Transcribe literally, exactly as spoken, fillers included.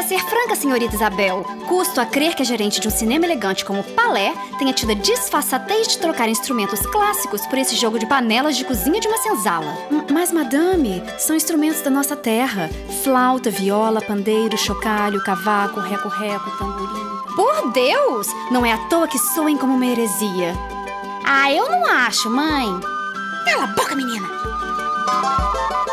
ser franca, senhorita Isabel, custo a crer que a gerente de um cinema elegante como Palais tenha tido a disfarçatez de trocar instrumentos clássicos por esse jogo de panelas de cozinha de uma senzala. M- Mas, madame, são instrumentos da nossa terra. Flauta, viola, pandeiro, chocalho, cavaco, reco-reco, tamborim... Por Deus! Não é à toa que soem como uma heresia. Ah, eu não acho, mãe. Cala a boca, menina!